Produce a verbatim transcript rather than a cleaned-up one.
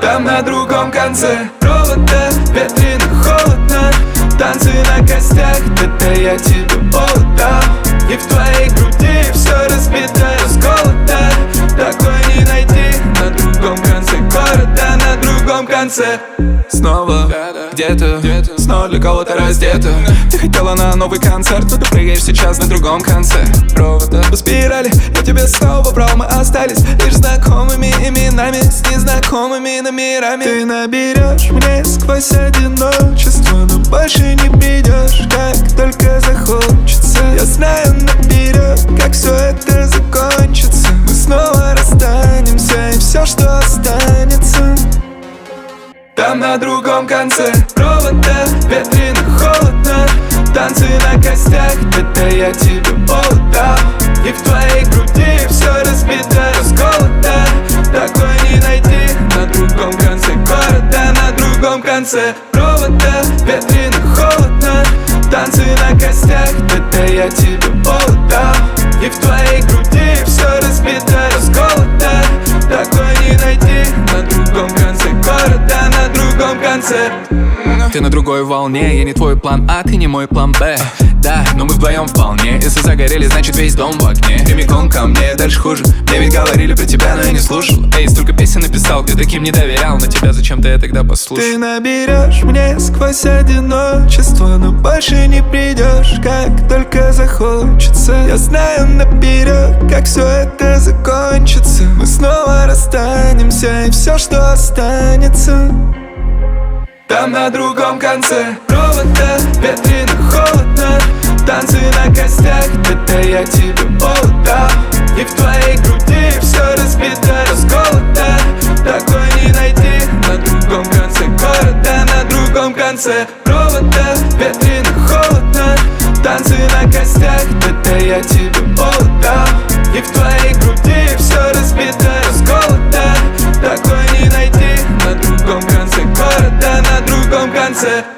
Там на другом конце провода, ветрено, холодно, танцы на костях, это я тебе отдал. И в твоей груди все разбито, расколото, такой не найти на другом конце города, на другом конце. Снова где-то, снова для кого-то раздета. Ты хотела на новый концерт, но ты прыгаешь сейчас на другом конце провода. По спирали я тебе снова брал, мы остались лишь знакомыми именами с незнакомыми номерами. Ты наберешь мне сквозь одиночество, но больше не придешь, как только захочется. Я знаю наперед, как все это закончится. Мы снова расстанемся, и все, что останется. Там на другом конце провода, ветрено, холодно, танцы на костях, это я тебе отдал. И в твоей груди все разбито, расколото, такой не найти на другом конце города, на другом конце провода, ветрено, холодно, танцы на костях, это я тебе отдал. И в твоей груди все разбито, расколото, такой не найти на другом конце города, на другом конце. Ты на другой волне, я не твой план А, ты не мой план Б. Да, но мы вдвоем вполне. Если загорели, значит весь дом в огне. Прямиком ко мне, дальше хуже. Мне ведь говорили про тебя, но я не слушал. Эй, столько песен написал, ты таким не доверял. Но тебя зачем-то я тогда послушал. Ты наберешь мне сквозь одиночество, но больше не придешь, как только захочется. Я знаю наперед, как все это закончится. Мы снова расстанемся, и все, что останется. Там на другом конце провода, ветрено, холодно, танцы на костях, это я тебе отдал. И в твоей груди все разбито, расколото, такой не найти на другом конце города, на другом конце провода, ветрено, холодно, танцы на костях, это я тебе отдал. И в твоей груди все разбито, расколото, такой не найти на другом конце города, на другом конце.